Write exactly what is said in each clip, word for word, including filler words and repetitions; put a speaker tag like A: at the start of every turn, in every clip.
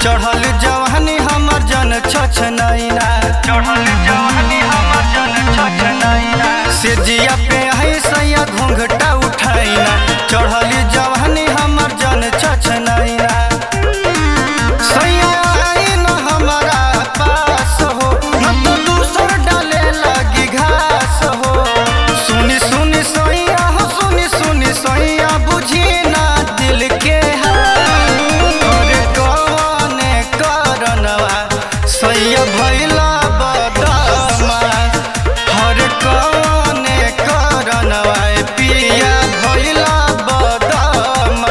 A: चढ़ल जवानी हमर जन छछनैना चढ़ल जवानी हमर जन छछनैना से जिया पे है सैया घूंघटा उठाइना चढ़ल जवानी हमर जन छछनैना सैया आई न हमारा पास हो न तो दूसर डाले लगी घास हो सुनी सुनी सैया हो सुनी सुनी सैया बुझी ना दिल के सैया भैला बदमा हर कौने करनवा पिया भैला बदमा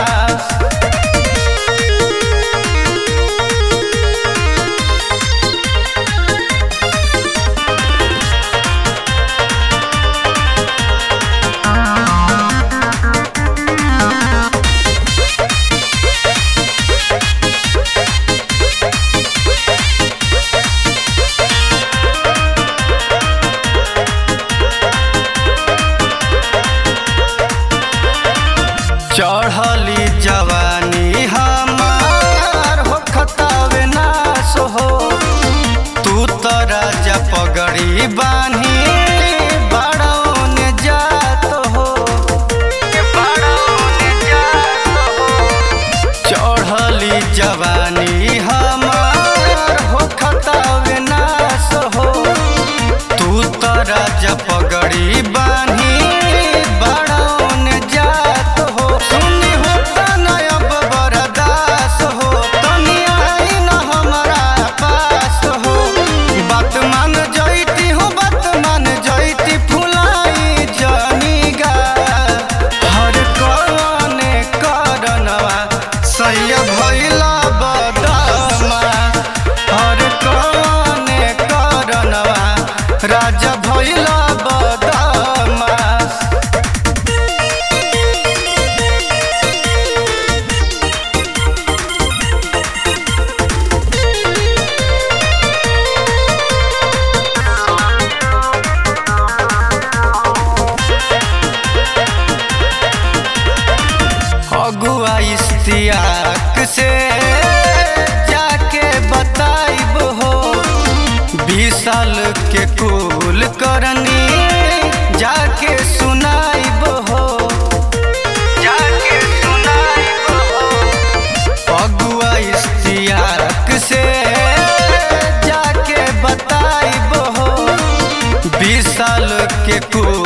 A: चढ़ली जवानी हमार हो खतावे नाश हो तू तो राजा पगड़ी बानी बाड़ौन जात हो बाड़ौन जात हो चढ़ली जवानी हमार हो खतावे नाश हो तू तो राजा पगड़ी बानी सैया भैला बदमा हर कौने करनवा राजा भैला बदमा अगुआ इस्तियाक से जाके बताइब हो बीस साल के कुल करनी जाके सुनाइब हो जाके सुनाइब हो अगुआ इस्तियाक से जाके बताइब हो बीस साल के कुल